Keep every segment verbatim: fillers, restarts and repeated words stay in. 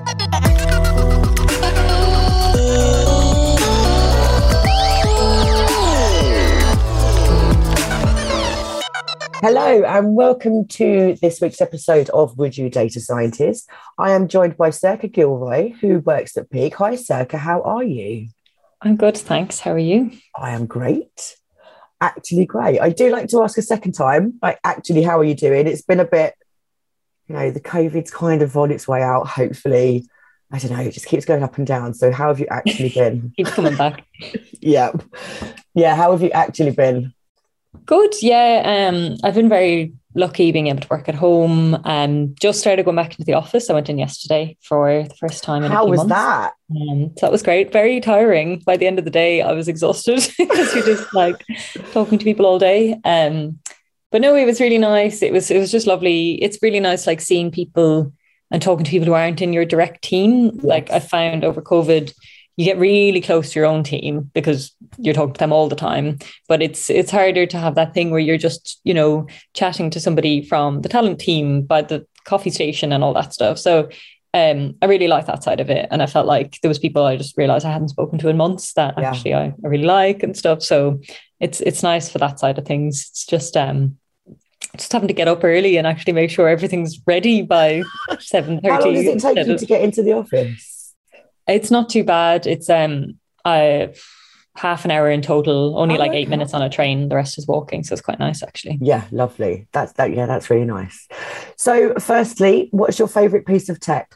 Hello and welcome to this week's episode of Would You Date a Scientist? I am joined by Serka Gilroy, who works at Peak. Hi Serka, how are you? I'm good, thanks. How are you? I am great. Actually great. I do like to ask a second time, like, actually, how are you doing? It's been a bit, you know, the COVID's kind of on its way out, hopefully. I don't know, it just keeps going up and down. So how have you actually been? Keeps coming back. Yeah. Yeah, how have you actually been? Good, yeah. Um, I've been very lucky being able to work at home. Um, just started going back into the office. I went in yesterday for the first time in How a few was months. that? Um, so that was great. Very tiring. By the end of the day, I was exhausted because you're just like talking to people all day. Um, but no, it was really nice. It was it was just lovely. It's really nice, like seeing people and talking to people who aren't in your direct team. Yes. Like I found over COVID, you get really close to your own team because you're talking to them all the time. But it's it's harder to have that thing where you're just, you know, chatting to somebody from the talent team by the coffee station and all that stuff. So um, I really like that side of it. And I felt like there was people I just realized I hadn't spoken to in months that Yeah. actually I, I really like and stuff. So it's it's nice for that side of things. It's just um just having to get up early and actually make sure everything's ready by seven thirty. How long does it take you to get into the office? It's not too bad. It's um I half an hour in total, only Oh, like okay. eight minutes on a train. The rest is walking. So it's quite nice actually. Yeah, lovely. That's that. Yeah, that's really nice. So, firstly, what's your favourite piece of tech?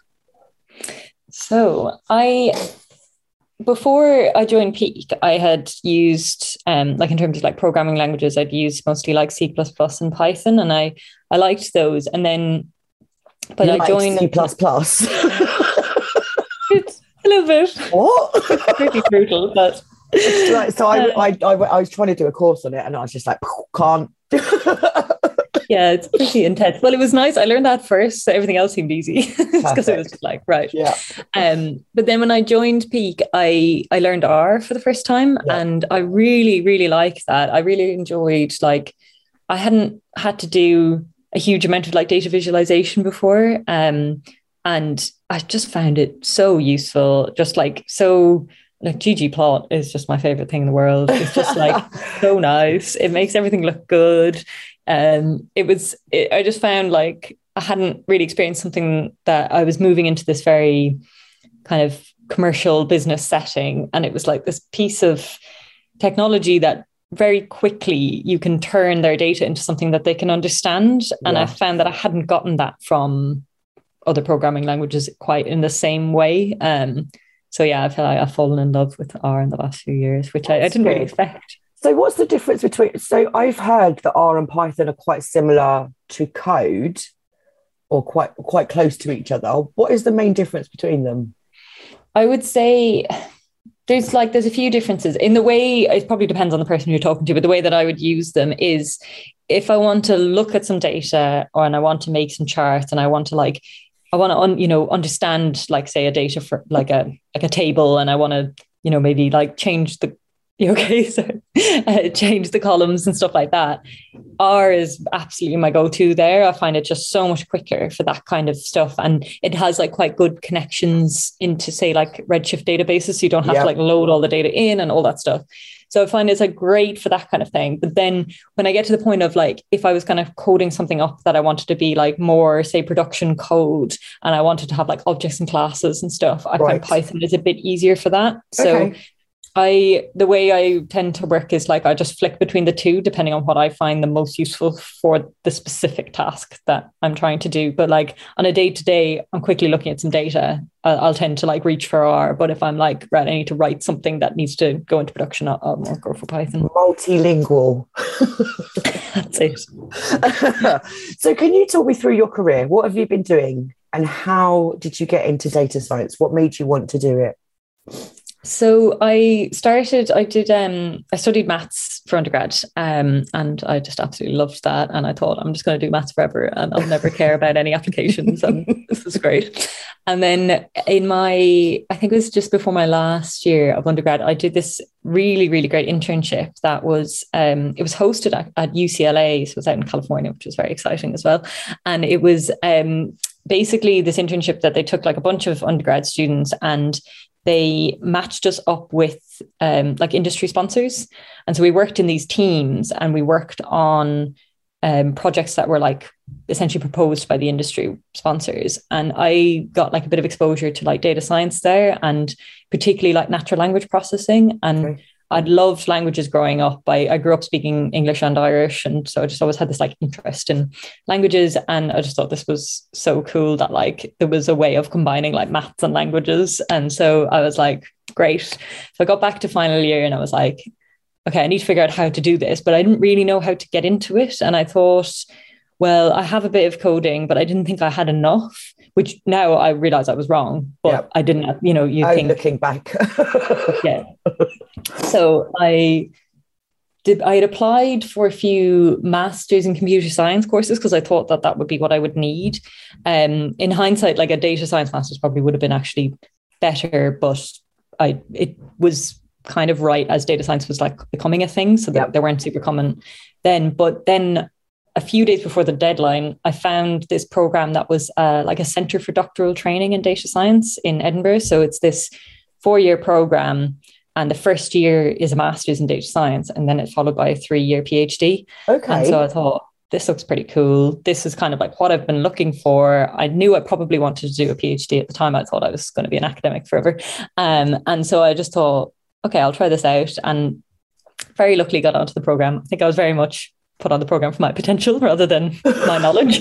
So I before I joined Peak, I had used um like in terms of like programming languages, I'd used mostly like C plus plus and Python, and I I liked those. And then but You I liked joined C plus plus. a little bit. What? Pretty brutal, but Like, so I, Uh, I, I, I was trying to do a course on it, and I was just like, can't. yeah, it's pretty intense. Well, it was nice. I learned that first, so everything else seemed easy because it was just like right. Yeah. Um, but then when I joined Peak, I I learned R for the first time, Yeah. and I really really liked that. I really enjoyed like I hadn't had to do a huge amount of like data visualization before, um, and I just found it so useful. Just like so. Like ggplot is just my favorite thing in the world. It's just like so nice. It makes everything look good. Um, it was, it, I just found like I hadn't really experienced something that I was moving into this very kind of commercial business setting. And it was like this piece of technology that very quickly you can turn their data into something that they can understand. And Yeah. I found that I hadn't gotten that from other programming languages quite in the same way. Um, So yeah, I feel like I've fallen in love with R in the last few years, which I, I didn't really good. expect. So, what's the difference between? So, I've heard that R and Python are quite similar to code, or quite quite close to each other. What is the main difference between them? I would say there's like there's a few differences in the way. It probably depends on the person you're talking to, but the way that I would use them is if I want to look at some data or and I want to make some charts and I want to like. I want to, un, you know, understand, like, say, a data for like a like a table, and I want to, you know, maybe like change the, okay, so uh, change the columns and stuff like that. R is absolutely my go-to there. I find it just so much quicker for that kind of stuff, and it has like quite good connections into, say, like Redshift databases, so you don't have Yeah. to like load all the data in and all that stuff. So I find it's like great for that kind of thing. But then when I get to the point of like, if I was kind of coding something up that I wanted to be like more, say, production code, and I wanted to have like objects and classes and stuff, I Right. find Python is a bit easier for that. So Okay. I, the way I tend to work is like, I just flick between the two, depending on what I find the most useful for the specific task that I'm trying to do. But like on a day to day, I'm quickly looking at some data. I'll, I'll tend to like reach for R. But if I'm like, right, I need to write something that needs to go into production, I'll, I'll more go for Python. Multilingual. That's it. So, can you talk me through your career? What have you been doing, and how did you get into data science? What made you want to do it? So I started, I did, um, I studied maths for undergrad, um, and I just absolutely loved that. And I thought, I'm just going to do maths forever and I'll never care about any applications. And this is great. And then in my, I think it was just before my last year of undergrad, I did this really, really great internship that was, um, it was hosted at, at U C L A. So it was out in California, which was very exciting as well. And it was, um, basically this internship that they took like a bunch of undergrad students and they matched us up with um, like industry sponsors. And so we worked in these teams and we worked on um, projects that were like essentially proposed by the industry sponsors. And I got like a bit of exposure to like data science there, and particularly like natural language processing. And okay. I'd loved languages growing up. I, I grew up speaking English and Irish. And so I just always had this like interest in languages. And I just thought this was so cool that like there was a way of combining like maths and languages. And so I was like, great. So I got back to final year and I was like, okay, I need to figure out how to do this, but I didn't really know how to get into it. And I thought, well, I have a bit of coding, but I didn't think I had enough, which now I realize I was wrong, but yep. I didn't, you know, you I'm think. Looking back. Yeah. So I did, I had applied for a few masters in computer science courses because I thought that that would be what I would need. Um, in hindsight, like a data science master's probably would have been actually better, but I, it was kind of right as data science was like becoming a thing. So yep. they weren't super common then, but then a few days before the deadline, I found this program that was uh, like a Centre for Doctoral Training in Data Science in Edinburgh. So it's this four-year program, and the first year is a master's in data science, and then it's followed by a three-year PhD. Okay. And so I thought, this looks pretty cool. This is kind of like what I've been looking for. I knew I probably wanted to do a PhD at the time. I thought I was going to be an academic forever. Um, and so I just thought, okay, I'll try this out. And very luckily got onto the program. I think I was very much put on the program for my potential rather than my knowledge.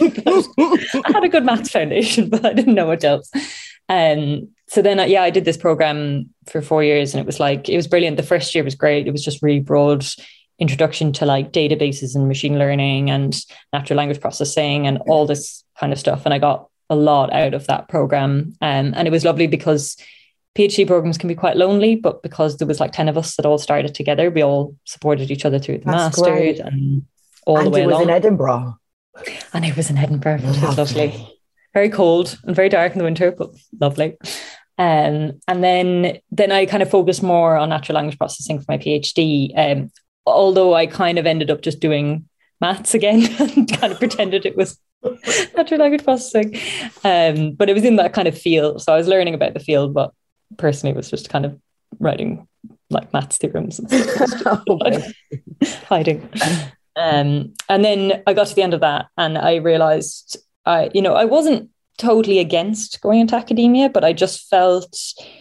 I had a good maths foundation, but I didn't know much else. Um, so then, uh, yeah, I did this program for four years and it was like, it was brilliant. The first year was great. It was just really broad introduction to like databases and machine learning and natural language processing and all this kind of stuff. And I got a lot out of that program. Um, and it was lovely because PhD programs can be quite lonely, but because there was like ten of us that all started together, we all supported each other through the That's masters great. and all and the way it was along. in Edinburgh. And it was in Edinburgh, which was lovely. Very cold and very dark in the winter, but lovely. Um, and then, then I kind of focused more on natural language processing for my PhD, um, although I kind of ended up just doing maths again and kind of pretended it was natural language processing. Um, but it was in that kind of field. So I was learning about the field, but personally it was just kind of writing like maths theorems and stuff. Hiding. Um, and then I got to the end of that and I realized, I, you know, I wasn't totally against going into academia, but I just felt,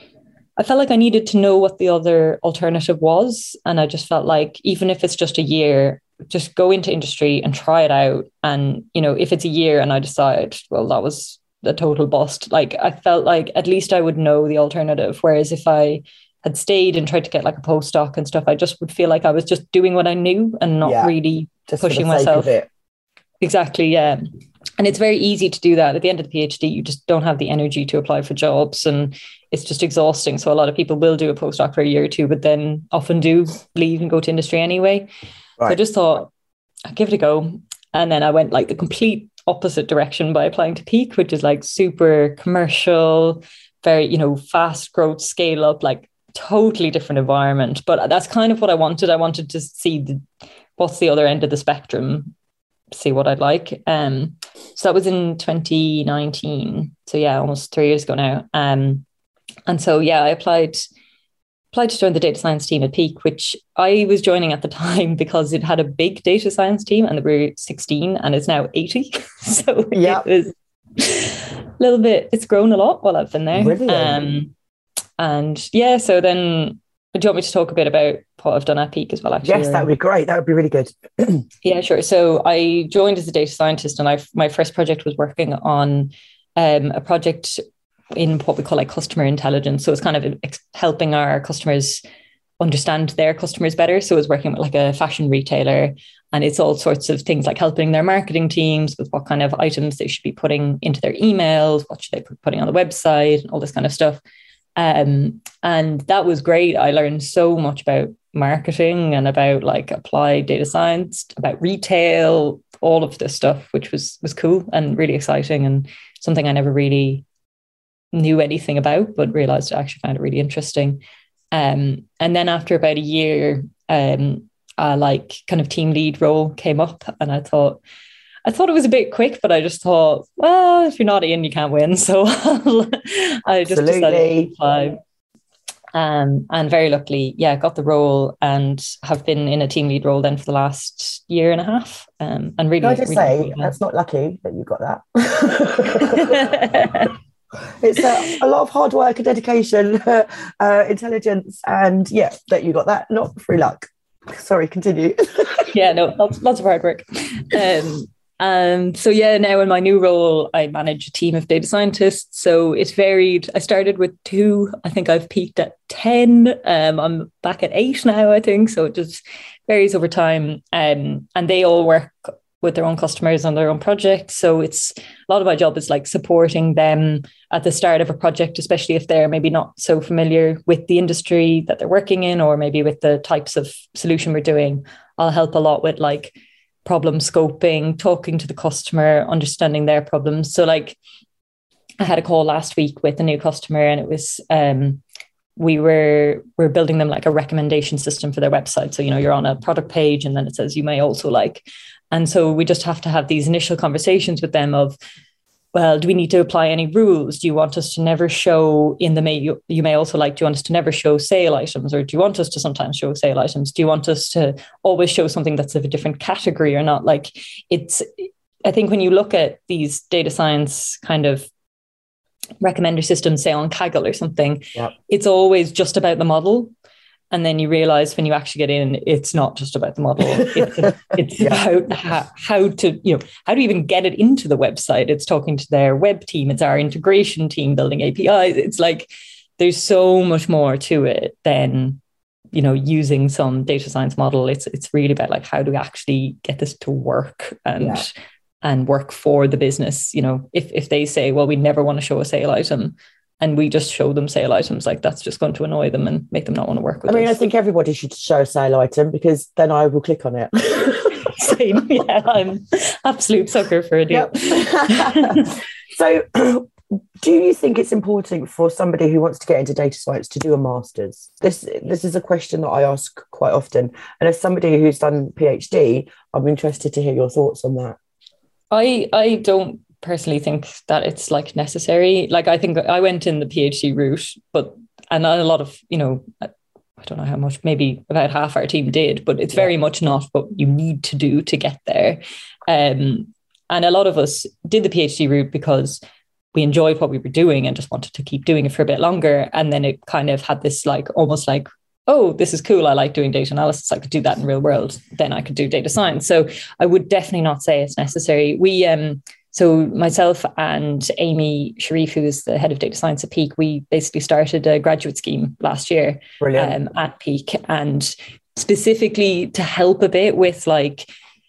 I felt like I needed to know what the other alternative was. And I just felt like, even if it's just a year, just go into industry and try it out. And, you know, if it's a year and I decide, well, that was a total bust, like I felt like at least I would know the alternative. Whereas if I had stayed and tried to get like a postdoc and stuff, I just would feel like I was just doing what I knew and not yeah, really pushing myself. Exactly, yeah. And it's very easy to do that. At the end of the PhD, you just don't have the energy to apply for jobs and it's just exhausting. So a lot of people will do a postdoc for a year or two, but then often do leave and go to industry anyway. Right. So I just thought, I'd give it a go. And then I went like the complete opposite direction by applying to Peak, which is like super commercial, very, you know, fast growth, scale up, like totally different environment. But that's kind of what I wanted. I wanted to see the, what's the other end of the spectrum, see what I'd like. Um, so that was in twenty nineteen. So yeah, almost three years ago now. Um, and so yeah, I applied applied to join the data science team at Peak, which I was joining at the time because it had a big data science team and there were sixteen and it's now eighty. So yeah, it was a little bit, it's grown a lot while I've been there. Really? Um, and yeah, so then do you want me to talk a bit about what I've done at Peak as well, actually? Yes, that would be great. That would be really good. Yeah, sure. So I joined as a data scientist and I my first project was working on um, a project in what we call like customer intelligence. So it's kind of ex- helping our customers understand their customers better. So it's working with like a fashion retailer and it's all sorts of things like helping their marketing teams with what kind of items they should be putting into their emails, what should they be putting on the website, and all this kind of stuff. Um, and that was great. I learned so much about marketing and about like applied data science, about retail, all of this stuff, which was was cool and really exciting and something I never really knew anything about, but realized I actually found it really interesting. Um, and then after about a year, um, a like kind of team lead role came up and I thought, I thought it was a bit quick, but I just thought, well, if you're not in, you can't win. So I just decided to apply. Um, and very luckily, yeah, got the role and have been in a team lead role then for the last year and a half. Um, and really, Can I just really say, that's not lucky that you got that. It's a, a lot of hard work and dedication, uh, intelligence, and yeah, that you got that, not through luck. Sorry, continue. Yeah, no, lots, lots of hard work. Um, Um, so yeah, now in my new role, I manage a team of data scientists. So it's varied. I started with two. I think I've peaked at ten. Um, I'm back at eight now, I think. So it just varies over time. Um, and they all work with their own customers on their own projects. So it's a lot of my job is like supporting them at the start of a project, especially if they're maybe not so familiar with the industry that they're working in, or maybe with the types of solution we're doing. I'll help a lot with like problem scoping, talking to the customer, understanding their problems. So like I had a call last week with a new customer, and it was um we were we're building them like a recommendation system for their website. So, you know, you're on a product page and then it says you may also like. And so we just have to have these initial conversations with them of, well, do we need to apply any rules? Do you want us to never show in the may you, you may also like, do you want us to never show sale items, or do you want us to sometimes show sale items? Do you want us to always show something that's of a different category or not? Like it's, I think when you look at these data science kind of recommender systems, say on Kaggle or something, yep. It's always just about the model. And then you realize when you actually get in, it's not just about the model. It's, it's yeah. about how, how to, you know, how to even get it into the website. It's talking to their web team. It's our integration team building A P Is. It's like, there's so much more to it than, you know, using some data science model. It's, it's really about like, how do we actually get this to work and, yeah. and work for the business? You know, if, if they say, well, we never want to show a sale item, and we just show them sale items, like that's just going to annoy them and make them not want to work with us. I mean, us. I think everybody should show a sale item, because then I will click on it. Same, yeah, I'm absolute sucker for a deal. Yep. So do you think it's important for somebody who wants to get into data science to do a master's? This, this is a question that I ask quite often. And as somebody who's done PhD, I'm interested to hear your thoughts on that. I, I don't personally think that it's like necessary. Like I think I went in the PhD route, but and a lot of, you know, I don't know how much, maybe about half our team did, but it's very yeah. much not what you need to do to get there. Um, and a lot of us did the PhD route because we enjoyed what we were doing and just wanted to keep doing it for a bit longer. And then it kind of had this like almost like, oh, this is cool. I like doing data analysis. I could do that in real world. Then I could do data science. So I would definitely not say it's necessary. We um So myself and Amy Sharif, who is the head of data science at Peak, we basically started a graduate scheme last year um, at Peak, and specifically to help a bit with like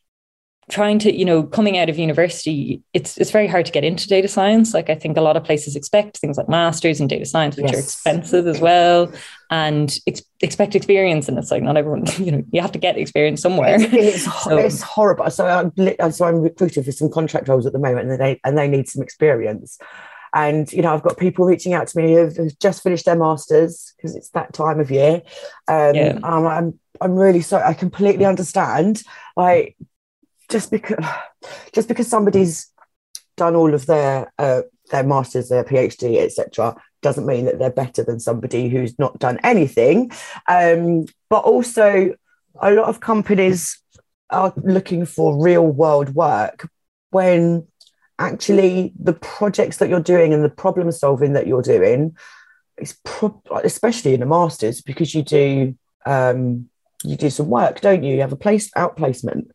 trying to, you know, coming out of university, it's it's very hard to get into data science. Like I think a lot of places expect things like masters in data science, which yes. are expensive as well, and ex- expect experience. And it's like not everyone, you know, you have to get experience somewhere. It's, it's, so, it's horrible. So I'm so I'm recruiting for some contract roles at the moment, and they and they need some experience. And you know, I've got people reaching out to me who've, who've just finished their masters because it's that time of year. Um, yeah. um, I'm I'm really sorry. I completely understand. Like. Just because, just because somebody's done all of their uh, their masters, their PhD, et cetera, doesn't mean that they're better than somebody who's not done anything. Um, but also, a lot of companies are looking for real world work when actually the projects that you're doing and the problem solving that you're doing is, pro- especially in a masters, because you do um, you do some work, don't you? You have a place outplacement.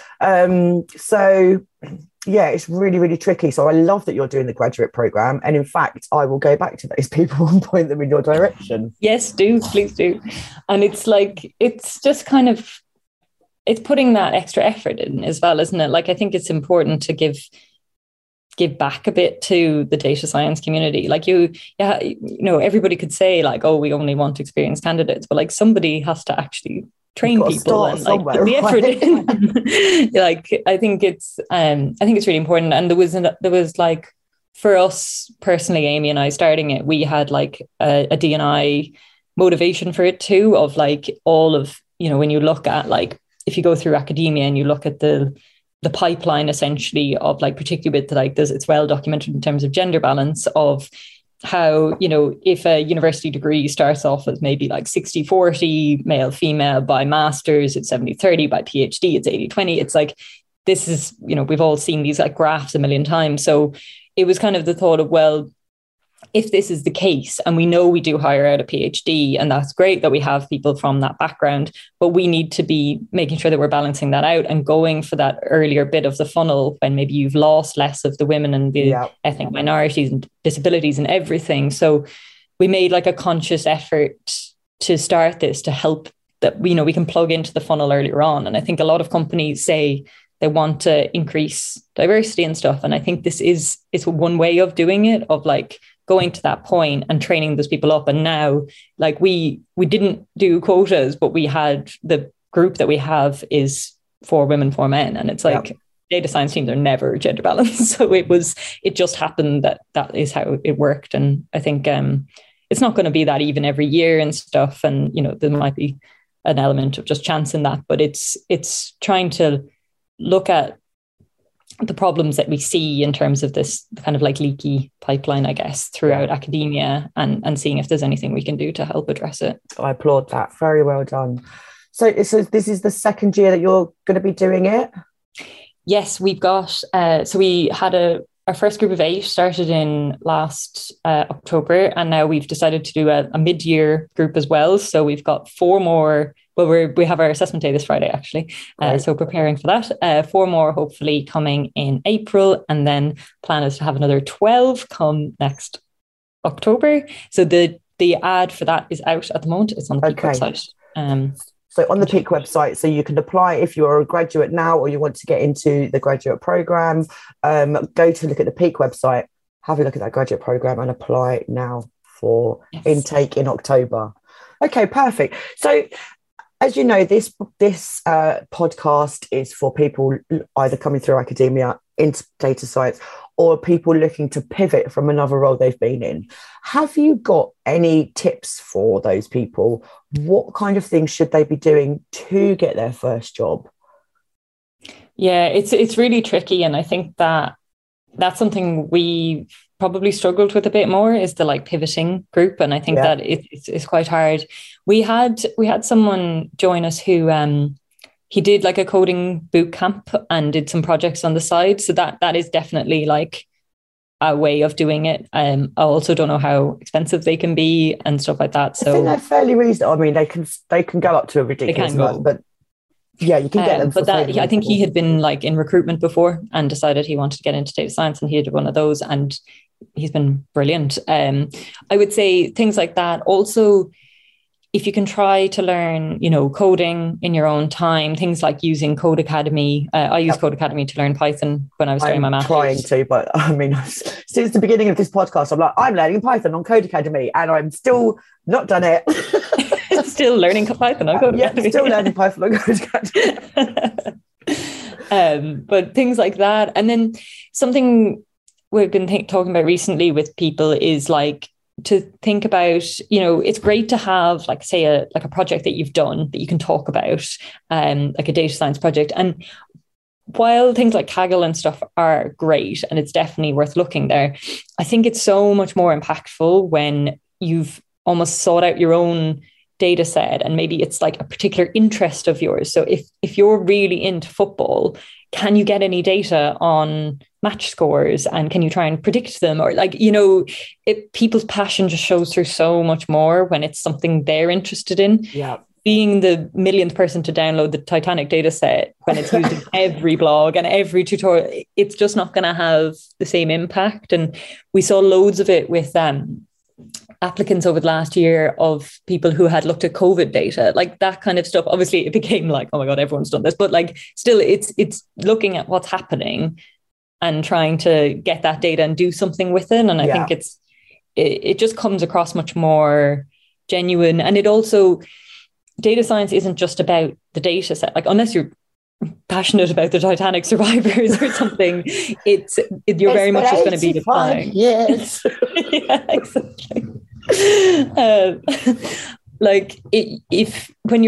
Um, so yeah, it's really, really tricky. So I love that you're doing the graduate program. And in fact, I will go back to those people and point them in your direction. Yes, do, please do. And it's like, it's just kind of, it's putting that extra effort in as well, isn't it? Like, I think it's important to give, give back a bit to the data science community. Like you, yeah, you know, everybody could say like, oh, we only want experienced candidates, but like somebody has to actually train people and like put the effort right? in. Like I think it's um I think it's really important. And there was an, there was like for us personally, Amy and I starting it, we had like a, a D and I motivation for it too, of like all of, you know, when you look at like if you go through academia and you look at the the pipeline essentially of like, particularly with like this, it's well documented in terms of gender balance of how, you know, if a university degree starts off as maybe like sixty forty male female, by masters it's seventy thirty, by PhD it's eighty twenty. It's like, this is, you know, we've all seen these like graphs a million times. So it was kind of the thought of, well, if this is the case, and we know we do hire out a PhD, and that's great that we have people from that background, but we need to be making sure that we're balancing that out and going for that earlier bit of the funnel when maybe you've lost less of the women and the yeah. ethnic minorities and disabilities and everything. So we made like a conscious effort to start this to help that, you know, we can plug into the funnel earlier on. And I think a lot of companies say they want to increase diversity and stuff. And I think this is, it's one way of doing it, of like going to that point and training those people up. And now, like we we didn't do quotas, but we had the group that we have is for women, for men. And it's like, yeah. data science teams are never gender balanced. So it was, it just happened that that is how it worked. And I think um, it's not going to be that even every year and stuff. And, you know, there might be an element of just chance in that, but it's it's trying to look at the problems that we see in terms of this kind of like leaky pipeline, I guess, throughout academia, and, and seeing if there's anything we can do to help address it. I applaud that. Very well done. So, so this is the second year that you're going to be doing it? Yes, we've got, uh, so we had a, our first group of eight started in last uh, October, and now we've decided to do a, a mid-year group as well. So we've got four more. Well, we're, we have our assessment day this Friday, actually. Uh, so preparing for that. Uh, four more hopefully coming in April. And then plan is to have another twelve come next October. So the the ad for that is out at the moment. It's on the Peak okay. website. Um, so on the Peak website, so you can apply if you're a graduate now or you want to get into the graduate program. Um, go to look at the Peak website, have a look at that graduate program and apply now for yes. intake in October. Okay, perfect. So as you know, this this uh, podcast is for people either coming through academia into data science or people looking to pivot from another role they've been in. Have you got any tips for those people? What kind of things should they be doing to get their first job? Yeah, it's it's really tricky. And I think that that's something we probably struggled with a bit more, is the like pivoting group. And I think yeah. that it, it's, it's quite hard. We had we had someone join us who um he did like a coding boot camp and did some projects on the side. So that that is definitely like a way of doing it. Um, I also don't know how expensive they can be and stuff like that. So I think they're fairly reasonable. I mean, they can they can go up to a ridiculous amount, but yeah, you can get them. Um, but that I think he had been like in recruitment before and decided he wanted to get into data science, and he did one of those, and he's been brilliant. Um, I would say things like that. Also, if you can try to learn, you know, coding in your own time, things like using Code Academy. Uh, I use yep. Code Academy to learn Python when I was doing I'm my master's. Trying to, but I mean, since the beginning of this podcast, I'm like, I'm learning Python on Code Academy, and I'm still not done it. Still learning Python on Code yeah, Academy. Still learning Python on Code Academy. um, but things like that, and then something we've been th- talking about recently with people is like, to think about, you know, it's great to have like, say, a like a project that you've done that you can talk about, um, like a data science project. And while things like Kaggle and stuff are great, and it's definitely worth looking there, I think it's so much more impactful when you've almost sought out your own data set, and maybe it's like a particular interest of yours. So if if you're really into football, can you get any data on match scores, and can you try and predict them? Or like, you know, it, people's passion just shows through so much more when it's something they're interested in. Yeah. Being the millionth person to download the Titanic data set when it's used in every blog and every tutorial, it's just not going to have the same impact. And we saw loads of it with um, applicants over the last year of people who had looked at COVID data, like that kind of stuff. Obviously, it became like, oh my God, everyone's done this. But like, still, it's it's looking at what's happening and trying to get that data and do something with it. And I yeah. think it's it, it just comes across much more genuine. And it also, data science isn't just about the data set. Like, unless you're passionate about the Titanic survivors or something, it's it, you're very much just going to be applying. Yes. Yeah, exactly. Um, like it, if when you're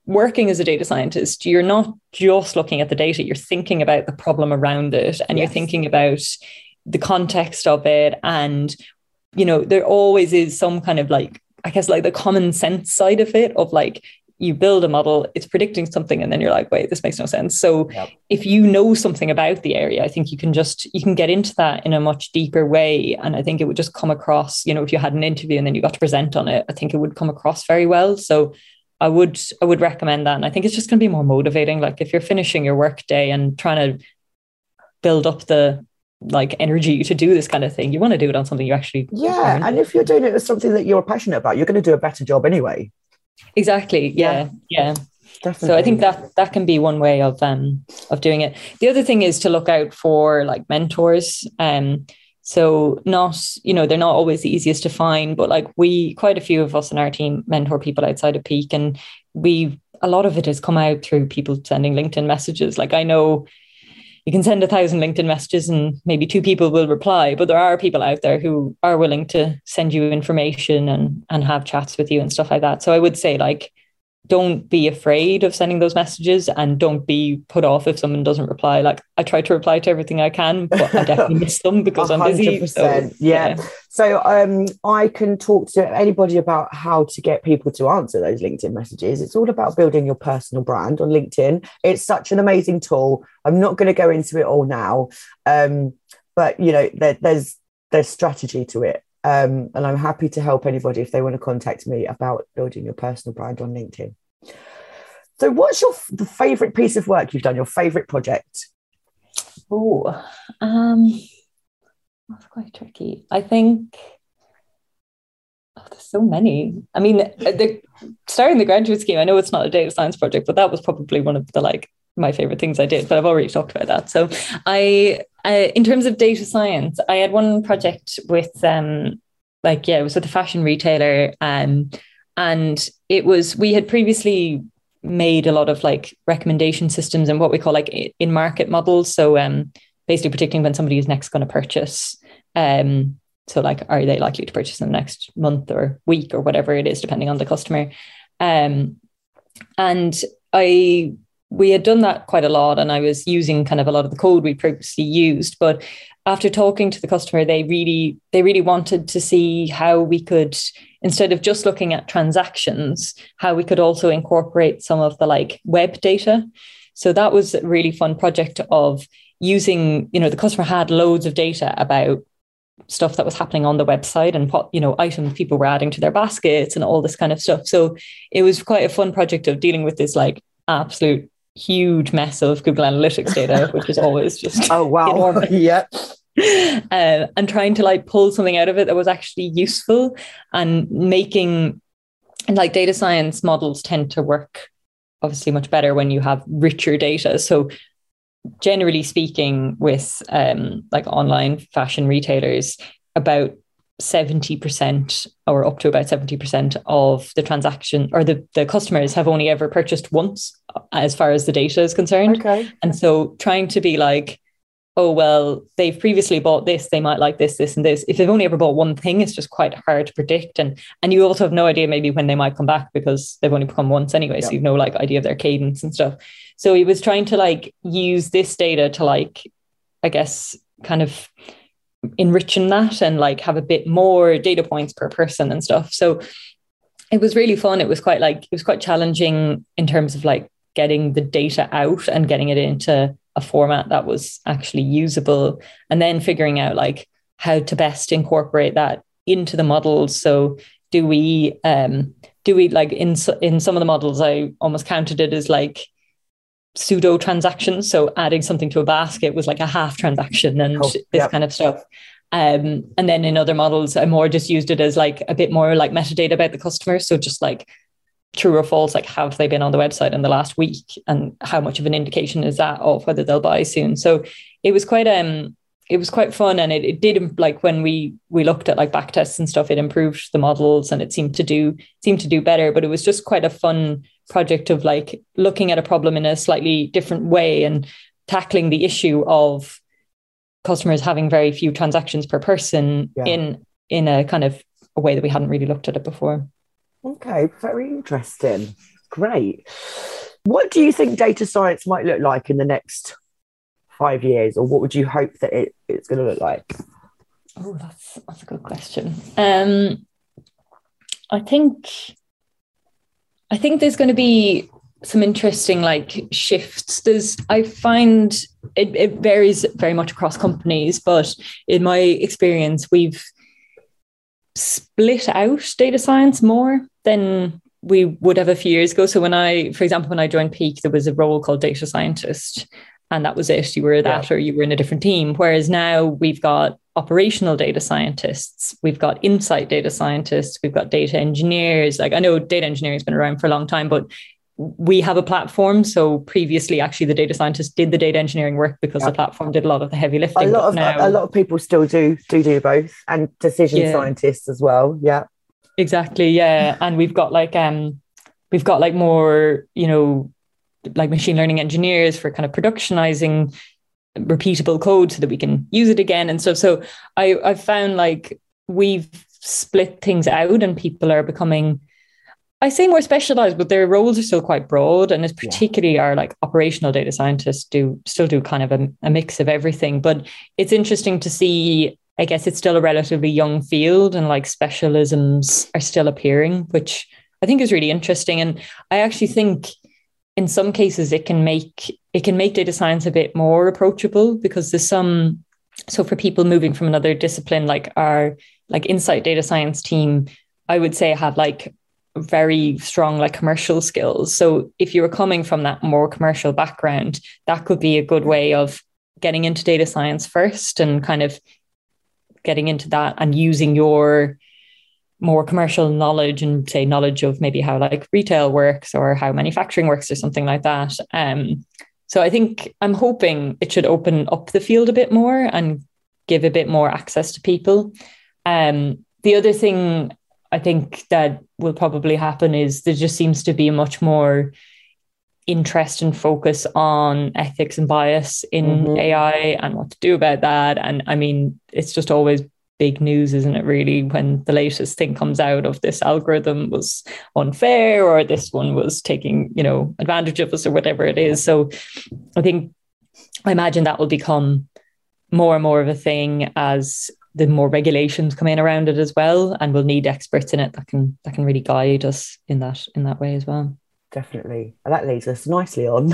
working as a data scientist, you're not just looking at the data, you're thinking about the problem around it, and yes. you're thinking about the context of it. And, you know, there always is some kind of like, I guess like the common sense side of it, of like, you build a model, it's predicting something, and then you're like, wait, this makes no sense. So yep. if you know something about the area, I think you can just, you can get into that in a much deeper way. And I think it would just come across, you know, if you had an interview and then you got to present on it, I think it would come across very well. So I would, I would recommend that. And I think it's just going to be more motivating. Like if you're finishing your work day and trying to build up the like energy to do this kind of thing, you want to do it on something you actually. Yeah. And if you're doing it with something that you're passionate about, you're going to do a better job anyway. Exactly. Yeah. Yeah. Definitely. So I think that that can be one way of um of doing it. The other thing is to look out for like mentors. Um, so not, you know, they're not always the easiest to find, but like we, quite a few of us in our team mentor people outside of Peak, and we, a lot of it has come out through people sending LinkedIn messages. Like I know you can send a thousand LinkedIn messages and maybe two people will reply, but there are people out there who are willing to send you information and, and have chats with you and stuff like that. So I would say like, don't be afraid of sending those messages, and don't be put off if someone doesn't reply. Like I try to reply to everything I can, but I definitely miss them because I'm busy. So, yeah. yeah. So um, I can talk to anybody about how to get people to answer those LinkedIn messages. It's all about building your personal brand on LinkedIn. It's such an amazing tool. I'm not going to go into it all now, um, but you know, there, there's there's strategy to it. Um, and I'm happy to help anybody if they want to contact me about building your personal brand on LinkedIn. So what's your the favorite piece of work you've done, your favorite project? Oh, um, that's quite tricky. I think oh, there's so many. I mean, the, starting the graduate scheme, I know it's not a data science project, but that was probably one of the like my favorite things I did, but I've already talked about that. So I, uh, in terms of data science, I had one project with, um, like, yeah, it was with a fashion retailer. Um, and it was, we had previously made a lot of like recommendation systems and what we call like in market models. So um, basically predicting when somebody is next going to purchase. Um, so like, are they likely to purchase in the next month or week or whatever it is, depending on the customer. Um, and I, we had done that quite a lot, and I was using kind of a lot of the code we previously used. But after talking to the customer, they really, they really wanted to see how we could, instead of just looking at transactions, how we could also incorporate some of the like web data. So that was a really fun project of using, you know, the customer had loads of data about stuff that was happening on the website and what, you know, items people were adding to their baskets and all this kind of stuff. So it was quite a fun project of dealing with this like absolute huge mess of Google Analytics data, which is always just oh wow yeah uh, and trying to like pull something out of it that was actually useful, and making, and like data science models tend to work obviously much better when you have richer data. So generally speaking, with um like online fashion retailers, about seventy percent or up to about seventy percent of the transaction or the, the customers have only ever purchased once as far as the data is concerned. Okay. And so trying to be like, oh, well, they've previously bought this, they might like this, this and this. If they've only ever bought one thing, it's just quite hard to predict. And and you also have no idea maybe when they might come back because they've only come once anyway. Yeah. So you've no like idea of their cadence and stuff. So he was trying to like use this data to like, I guess, kind of enriching that and like have a bit more data points per person and stuff. So it was really fun. It was quite like, it was quite challenging in terms of like getting the data out and getting it into a format that was actually usable, and then figuring out like how to best incorporate that into the models. So do we, um, do we like in, in some of the models, I almost counted it as like pseudo transactions. So adding something to a basket was like a half transaction and oh, this yep. kind of stuff. Um, and then in other models, I more just used it as like a bit more like metadata about the customer. So just like true or false, like have they been on the website in the last week, and how much of an indication is that of whether they'll buy soon. So it was quite um it was quite fun, and it, it did like when we we looked at like back tests and stuff, it improved the models and it seemed to do seemed to do better. But it was just quite a fun project of like looking at a problem in a slightly different way and tackling the issue of customers having very few transactions per person yeah. in in a kind of a way that we hadn't really looked at it before. Okay, very interesting. Great. What do you think data science might look like in the next five years, or what would you hope that it, it's going to look like? Oh, that's that's a good question. Um, I think I think there's going to be some interesting like shifts. There's I find it, it varies very much across companies, but in my experience, we've split out data science more than we would have a few years ago. So when I, for example, when I joined Peak, there was a role called data scientist, and that was it. You were that, yeah. or you were in a different team. Whereas now we've got operational data scientists, we've got insight data scientists, we've got data engineers. Like I know data engineering has been around for a long time, but we have a platform. So previously, actually, the data scientists did the data engineering work because yeah. the platform did a lot of the heavy lifting. A lot of now, a lot of people still do do do both, and decision yeah. scientists as well. Yeah. Exactly. Yeah. And we've got like, um, we've got like more, you know, like machine learning engineers for kind of productionizing repeatable code so that we can use it again and stuff. So I, I've found like we've split things out and people are becoming, I say more specialized, but their roles are still quite broad. And it's particularly yeah. our like operational data scientists do still do kind of a, a mix of everything. But it's interesting to see, I guess it's still a relatively young field and like specialisms are still appearing, which I think is really interesting. And I actually think in some cases it can make it can make data science a bit more approachable, because there's some, so for people moving from another discipline, like our like insight data science team, I would say have like very strong like commercial skills. So if you were coming from that more commercial background, that could be a good way of getting into data science first and kind of getting into that and using your more commercial knowledge and say knowledge of maybe how like retail works or how manufacturing works or something like that. Um, so I think I'm hoping it should open up the field a bit more and give a bit more access to people. Um, the other thing I think that will probably happen is there just seems to be a much more interest and focus on ethics and bias in mm-hmm. A I and what to do about that. And I mean, it's just always big news, isn't it, really, when the latest thing comes out of this algorithm was unfair or this one was taking, you know, advantage of us or whatever it is. So I think, I imagine that will become more and more of a thing as the more regulations come in around it as well, and we'll need experts in it that can that can really guide us in that in that way as well. Definitely. And that leads us nicely on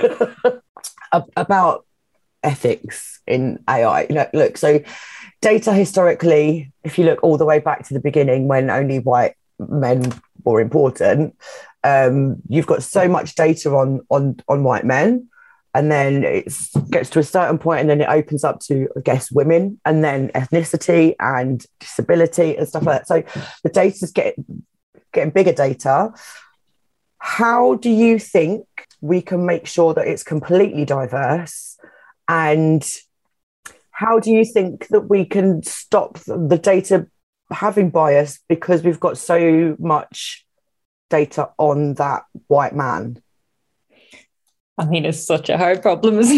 about ethics in A I. You know, look, so data historically, if you look all the way back to the beginning when only white men were important, um, you've got so much data on on on white men, and then it gets to a certain point and then it opens up to, I guess, women, and then ethnicity and disability and stuff like that. So the data's getting getting bigger data. How do you think we can make sure that it's completely diverse? And how do you think that we can stop the data having bias because we've got so much data on that white man? I mean, it's such a hard problem, isn't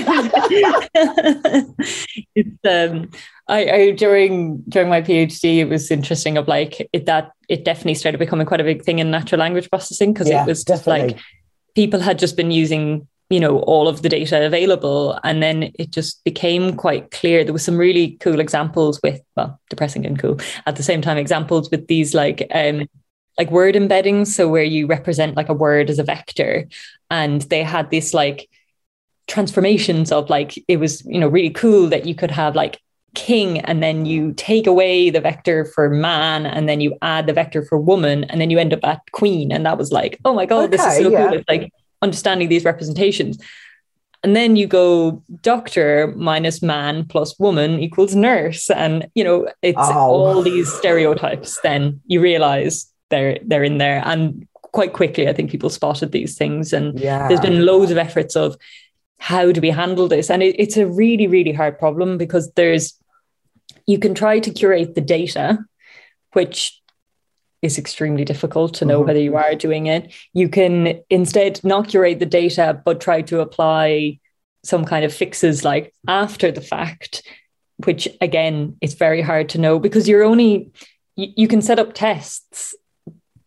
it? it's um, I, I during during my PhD, it was interesting. Of like it that it definitely started becoming quite a big thing in natural language processing, because yeah, it was just definitely. Like people had just been using, you know, all of the data available, and then it just became quite clear. There was some really cool examples with, well, depressing and cool at the same time, examples with these like um. like word embeddings, so where you represent like a word as a vector, and they had this like transformations of like, it was, you know, really cool that you could have like king, and then you take away the vector for man, and then you add the vector for woman, and then you end up at queen. And that was like, oh my God, okay, this is so yeah. cool. It's like understanding these representations. And then you go doctor minus man plus woman equals nurse. And, you know, it's oh. all these stereotypes. Then you realize they're they're in there, and quite quickly I think people spotted these things, and yeah. there's been loads of efforts of how do we handle this, and it, it's a really really hard problem, because there's you can try to curate the data, which is extremely difficult to know mm-hmm. whether you are doing it. You can instead not curate the data but try to apply some kind of fixes like after the fact, which again it's very hard to know, because you're only you, you can set up tests, but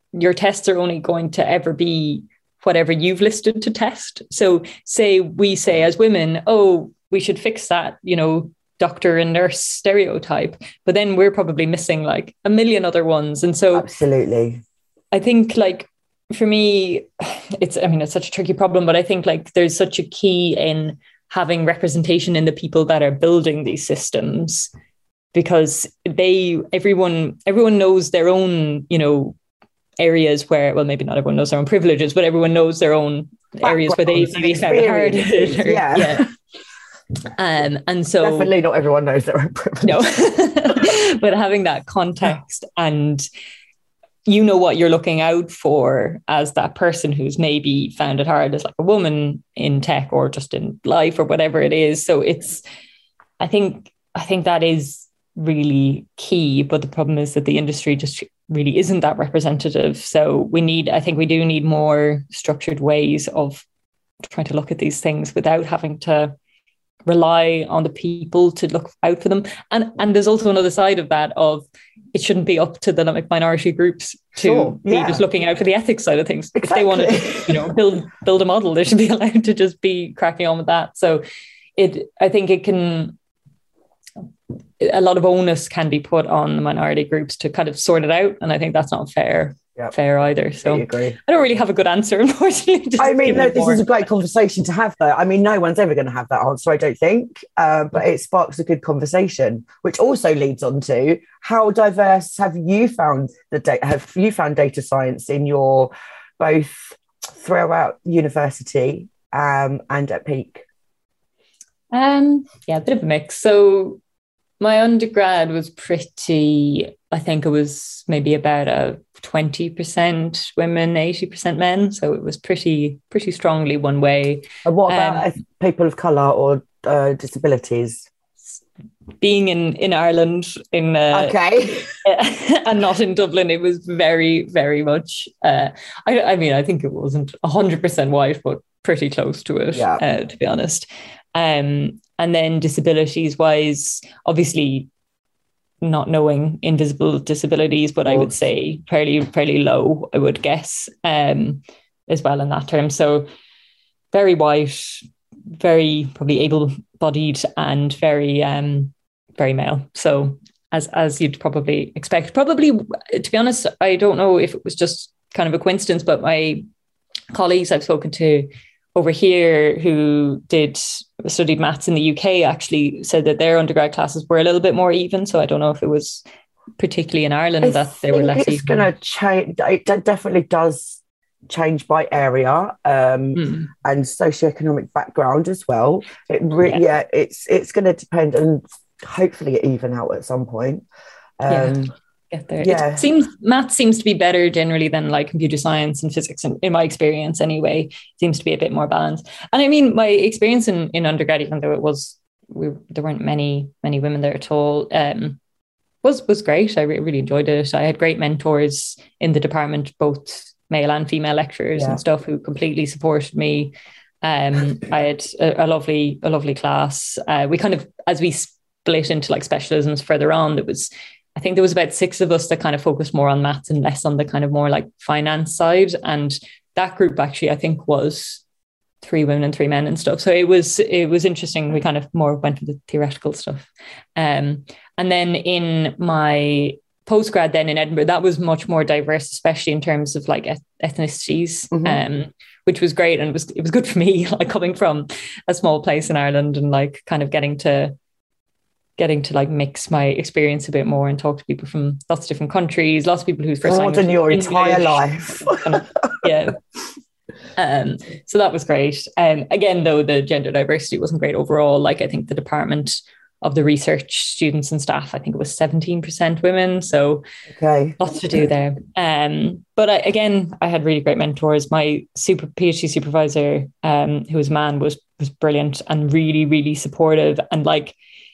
your tests are only going to ever be whatever you've listed to test. So say we say as women, oh, we should fix that, you know, doctor and nurse stereotype, but then we're probably missing like a million other ones. And so absolutely, I think like for me, it's, I mean, it's such a tricky problem, but I think like there's such a key in having representation in the people that are building these systems, because they, everyone, everyone knows their own, you know, areas where, well, maybe not everyone knows their own privileges, but everyone knows their own areas where they maybe found it hard. Or, yeah. yeah. Um, and so definitely not everyone knows their own privilege. No, but having that context, and you know what you're looking out for as that person who's maybe found it hard as like a woman in tech or just in life or whatever it is. So it's, I think, I think that is really key. But the problem is that the industry just really isn't that representative. So we need, I think we do need more structured ways of trying to look at these things without having to rely on the people to look out for them. And and there's also another side of that of it shouldn't be up to the like minority groups to sure, yeah. be just looking out for the ethics side of things. Exactly. If they want to, you know, build build a model, they should be allowed to just be cracking on with that. So it, I think it can, a lot of onus can be put on the minority groups to kind of sort it out. And I think that's not fair. Yep. Fair either. So I, agree. I don't really have a good answer, unfortunately. I mean, no, this is a great conversation to have, though. I mean, no one's ever going to have that answer, I don't think. Uh, but it sparks a good conversation, which also leads on to how diverse have you found the data? Have you found data science in your both throughout university um, and at Peak? Um, yeah, a bit of a mix. So my undergrad was pretty, I think it was maybe about a twenty percent women, eighty percent men. So it was pretty, pretty strongly one way. And what about um, people of colour or uh, disabilities? Being in, in Ireland, in uh, okay, and not in Dublin, it was very, very much. Uh, I, I mean, I think it wasn't a hundred percent white, but pretty close to it. Yeah. Uh, to be honest. Um, and then disabilities wise, obviously not knowing invisible disabilities, but I would say fairly, fairly low, I would guess, um, as well in that term. So very white, very probably able-bodied and very, um, very male. So as, as you'd probably expect, probably, to be honest, I don't know if it was just kind of a coincidence, but my colleagues I've spoken to over here who did studied maths in the U K actually said that their undergrad classes were a little bit more even. So I don't know if it was particularly in Ireland I that they were less it's even. It's going to change. It definitely does change by area um, mm. and socioeconomic background as well. It re- yeah. yeah, it's it's going to depend and hopefully even out at some point. Um, yeah. Get there. Yeah. It seems math seems to be better generally than like computer science and physics, in, in my experience anyway. It seems to be a bit more balanced. And I mean, my experience in, in undergrad, even though it was we there weren't many many women there at all, um, was was great. I re- really enjoyed it. I had great mentors in the department, both male and female lecturers yeah. and stuff, who completely supported me. Um, I had a, a lovely a lovely class. Uh, we kind of, as we split into like specialisms further on, there was. I think there was about six of us that kind of focused more on maths and less on the kind of more like finance side. And that group actually, I think, was three women and three men and stuff. So it was it was interesting. We kind of more went with the theoretical stuff. Um, and then in my postgrad then in Edinburgh, that was much more diverse, especially in terms of like ethnicities, mm-hmm. um, which was great. And it was, it was good for me, like coming from a small place in Ireland and like kind of getting to getting to like mix my experience a bit more and talk to people from lots of different countries, lots of people whose first language in your entire life. Kind of, yeah. Um, so that was great. And um, again, though, the gender diversity wasn't great overall. Like I think the department of the research students and staff, I think it was seventeen percent women. So okay. lots to do there. Um, but I, again, I had really great mentors. My super PhD supervisor, um, who was a man, was was brilliant and really, really supportive and like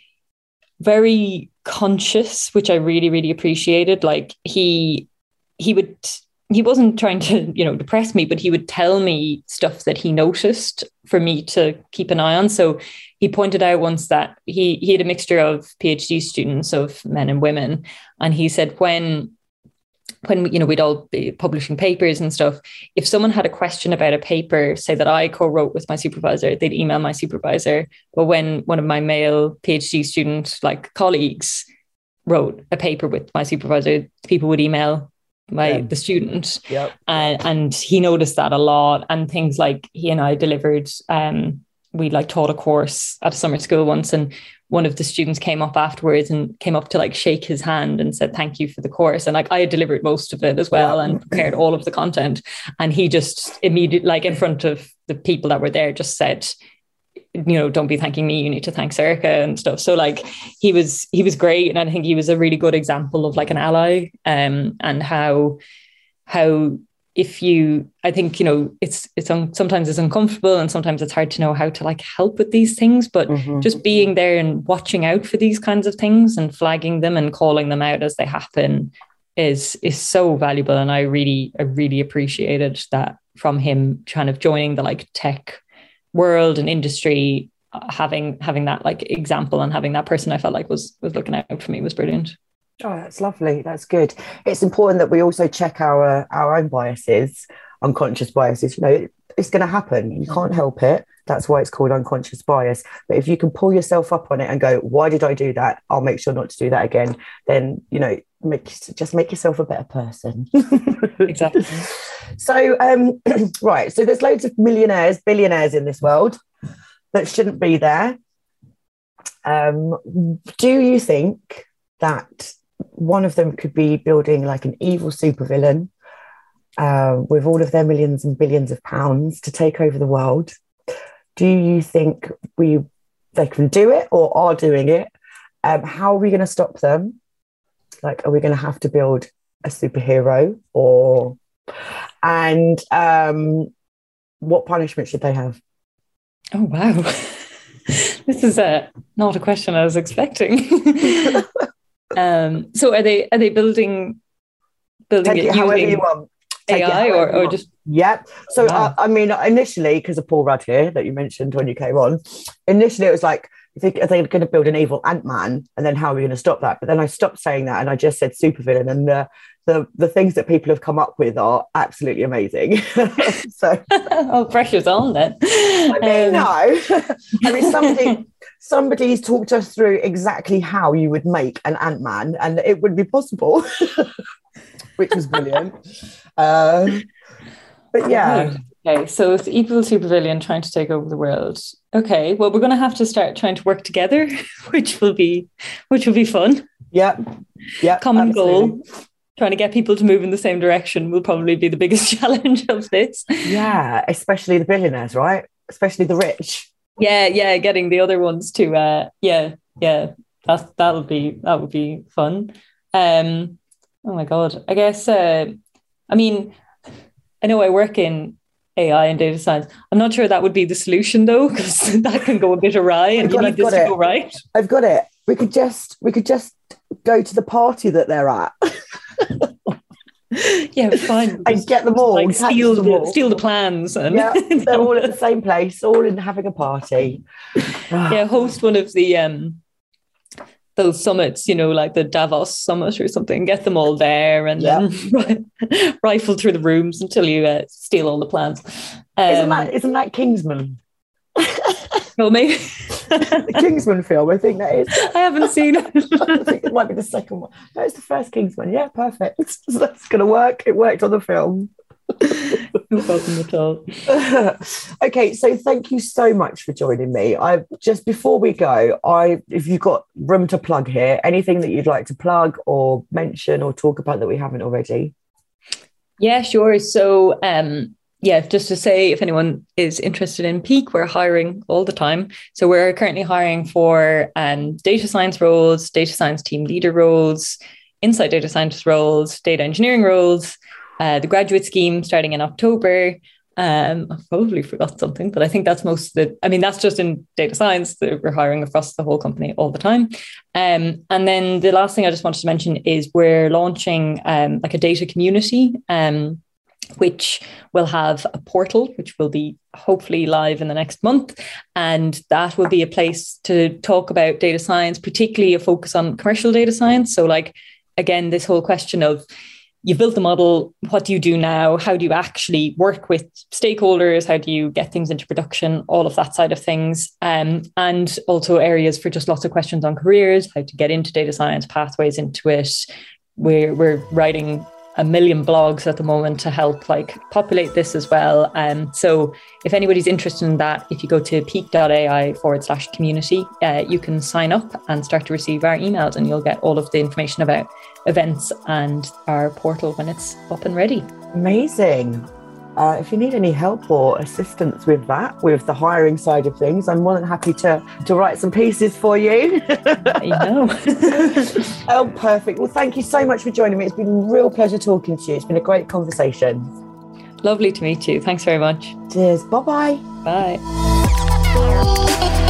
very conscious, which I really, really appreciated. Like he, he would, he wasn't trying to, you know, depress me, but he would tell me stuff that he noticed for me to keep an eye on. So he pointed out once that he, he had a mixture of PhD students of men and women. And he said, when when, you know, we'd all be publishing papers and stuff, if someone had a question about a paper, say that I co-wrote with my supervisor, they'd email my supervisor. But when one of my male PhD student like colleagues wrote a paper with my supervisor, people would email my yeah. the student. Yep. And, and he noticed that a lot. And things like he and I delivered, um, we like taught a course at a summer school once, and one of the students came up afterwards and came up to like shake his hand and said, thank you for the course. And like I had delivered most of it as well yeah. and prepared all of the content. And he just immediately, like in front of the people that were there, just said, you know, don't be thanking me, you need to thank Serica and stuff. So like he was, he was great. And I think he was a really good example of like an ally, um, and how, how, if you, I think, you know, it's, it's, un, sometimes it's uncomfortable and sometimes it's hard to know how to like help with these things, but mm-hmm. just being there and watching out for these kinds of things and flagging them and calling them out as they happen is, is so valuable. And I really, I really appreciated that from him, kind of joining the like tech world and industry, uh, having, having that like example and having that person I felt like was, was looking out for me was brilliant. Oh, that's lovely. That's good. It's important that we also check our our own biases, unconscious biases. You know, it, it's going to happen. You can't help it. That's why it's called unconscious bias. But if you can pull yourself up on it and go, why did I do that? I'll make sure not to do that again. Then, you know, make just make yourself a better person. Exactly. So, um, right. So there's loads of millionaires, billionaires in this world that shouldn't be there. Um, do you think that one of them could be building like an evil supervillain uh, with all of their millions and billions of pounds to take over the world? Do you think we they can do it or are doing it? Um, how are we going to stop them? Like, are we going to have to build a superhero, or and um, what punishment should they have? Oh wow, this is a not a question I was expecting. Um, so are they are they building building Take it, it however you want. A I or, or just yep. So wow. uh, I mean, initially, because of Paul Rudd here that you mentioned when you came on, initially it was like, I think are they going to build an evil Ant-Man, and then how are we going to stop that? But then I stopped saying that and I just said supervillain, and the the the things that people have come up with are absolutely amazing. So oh, pressure's on then. I mean, um, no, I mean somebody. Somebody's talked us through exactly how you would make an Ant-Man, and it would be possible, which was brilliant. Um, but yeah. Okay, so it's evil supervillain trying to take over the world. Okay, well, we're going to have to start trying to work together, which will be, which will be fun. Yeah, yeah. Common absolutely. goal. Trying to get people to move in the same direction will probably be the biggest challenge of this. Yeah, especially the billionaires, right? Especially the rich. Yeah, yeah, getting the other ones to, uh, yeah, yeah, that that'll be that would be fun. Um, oh my god, I guess. Uh, I mean, I know I work in A I and data science. I'm not sure that would be the solution though, because that can go a bit awry, and you need this to go right. I've got it. We could just we could just go to the party that they're at. Yeah, fine. And get them all. Like steal, them the, all. steal the plans. And yeah, they're all at the same place, all in having a party. Yeah, host one of the um those summits, you know, like the Davos summit or something. Get them all there and yeah. then rifle through the rooms until you uh, steal all the plans. Um, isn't that isn't that Kingsman? Well, maybe the Kingsman film. I think that is. I haven't seen it. I think it might be the second one. No, it's the first Kingsman. Yeah, perfect. So that's going to work. It worked on the film. No problem at all. Okay, so thank you so much for joining me. I just before we go, I if you've got room to plug here, anything that you'd like to plug or mention or talk about that we haven't already. Yeah, sure. So um yeah, just to say, if anyone is interested in Peak, we're hiring all the time. So we're currently hiring for um, data science roles, data science team leader roles, inside data scientist roles, data engineering roles, uh, the graduate scheme starting in October. Um, I've probably forgot something, but I think that's most of the, I mean, that's just in data science that we're hiring across the whole company all the time. Um, and then the last thing I just wanted to mention is we're launching um, like a data community, um, which will have a portal, which will be hopefully live in the next month. And that will be a place to talk about data science, particularly a focus on commercial data science. So like, again, this whole question of you've built the model. What do you do now? How do you actually work with stakeholders? How do you get things into production? All of that side of things. Um, and also areas for just lots of questions on careers, how to get into data science, pathways into it. We're, we're writing a million blogs at the moment to help like populate this as well. Um, so if anybody's interested in that, if you go to peak.ai forward slash community, uh, you can sign up and start to receive our emails, and you'll get all of the information about events and our portal when it's up and ready. Amazing. Uh, if you need any help or assistance with that, with the hiring side of things, I'm more than happy to, to write some pieces for you. You know. Oh, perfect. Well, thank you so much for joining me. It's been a real pleasure talking to you. It's been a great conversation. Lovely to meet you. Thanks very much. Cheers. Bye-bye. Bye.